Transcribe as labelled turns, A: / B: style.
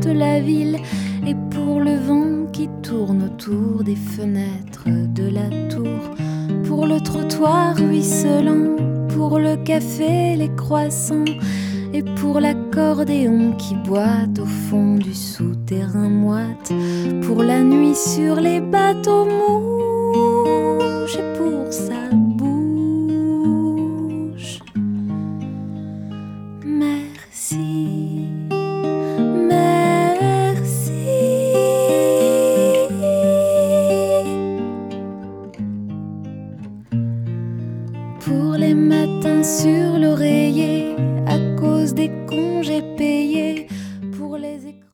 A: la ville, et pour le vent qui tourne autour des fenêtres de la tour, pour le trottoir ruisselant, pour le café, les croissants, et pour l'accordéon qui boite au fond du souterrain moite, pour la nuit sur les bateaux mouches, et pour ça